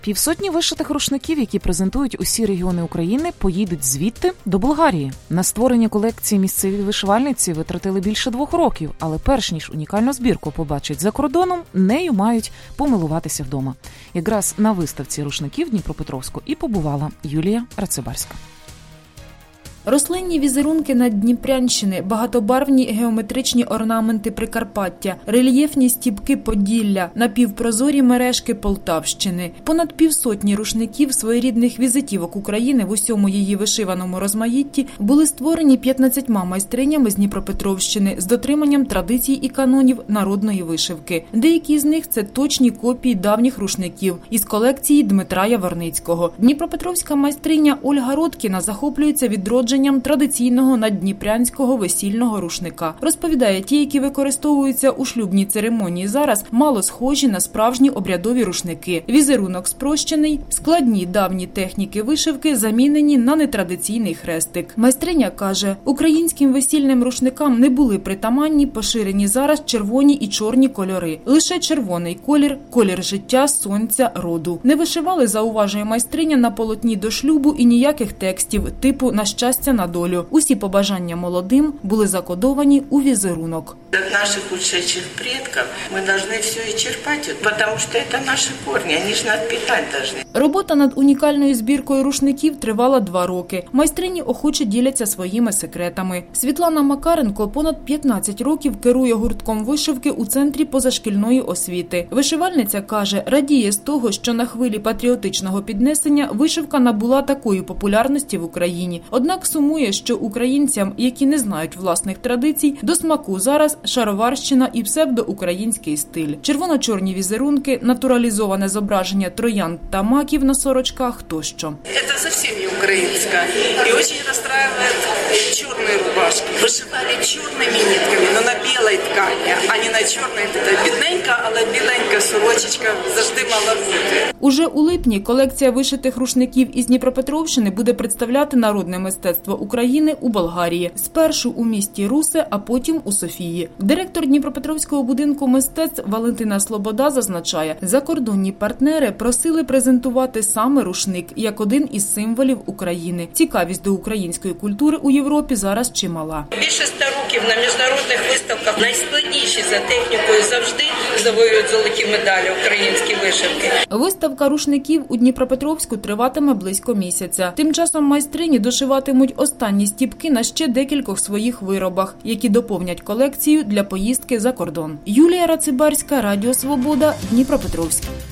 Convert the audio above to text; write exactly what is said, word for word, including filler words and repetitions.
Півсотні вишитих рушників, які презентують усі регіони України, поїдуть звідти до Болгарії. На створення колекції місцеві вишивальниці витратили більше двох років, але перш ніж унікальну збірку побачать за кордоном, нею мають помилуватися вдома. Якраз на виставці рушників Дніпропетровську і побувала Юлія Рацибарська. Рослинні візерунки Наддніпрянщини, багатобарвні геометричні орнаменти Прикарпаття, рельєфні стіпки Поділля, напівпрозорі мережки Полтавщини. Понад півсотні рушників своєрідних візитівок України в усьому її вишиваному розмаїтті були створені п'ятнадцятьма майстринями з Дніпропетровщини з дотриманням традицій і канонів народної вишивки. Деякі з них – це точні копії давніх рушників із колекції Дмитра Яворницького. Дніпропетровська майстриня Ольга Родкіна захоплюється відродженням традиційного наддніпрянського весільного рушника. Розповідає, ті, які використовуються у шлюбній церемонії зараз, мало схожі на справжні обрядові рушники. Візерунок спрощений, складні давні техніки вишивки замінені на нетрадиційний хрестик. Майстриня каже, українським весільним рушникам не були притаманні поширені зараз червоні і чорні кольори. Лише червоний колір – колір життя, сонця, роду. Не вишивали, зауважує майстриня, на полотні до шлюбу і ніяких текстів, типу «на щастя, на долю». Усі побажання молодим були закодовані у візерунок. От наших ушедших предков ми повинні все і черпати, тому що це наші корні, вони ж нас питати повинні. Робота над унікальною збіркою рушників тривала два роки. Майстрині охоче діляться своїми секретами. Світлана Макаренко понад п'ятнадцять років керує гуртком вишивки у Центрі позашкільної освіти. Вишивальниця каже, радіє з того, що на хвилі патріотичного піднесення вишивка набула такої популярності в Україні. Однак сумує, що українцям, які не знають власних традицій, до смаку зараз шароварщина і псевдоукраїнський стиль. Червоно-чорні візерунки, натуралізоване зображення троянд та маків на сорочках тощо. Це зовсім не українська. І дуже розстраює чорні рубашки. Вишивали чорними нитками, але на білій ткані, а не на чорній. Це бідненька, але біленька сорочечка завжди мала бути. Уже у липні колекція вишитих рушників із Дніпропетровщини буде представляти народне мистецтво України у Болгарії. Спершу у місті Русе, а потім у Софії. Директор Дніпропетровського будинку мистецтв Валентина Слобода зазначає, закордонні партнери просили презентувати саме рушник як один із символів України. Цікавість до української культури у Європі зараз чимала. Більше ста років на міжнародних виставках найскладніші за технікою завжди завоюють золоті медалі українські вишивки. Виставка рушників у Дніпропетровську триватиме близько місяця. Тим часом майстрині дошиватимуть останні стіпки на ще декількох своїх виробах, які доповнять колекцію для поїздки за кордон. Юлія Рацибарська, Радіо Свобода, Дніпропетровськ.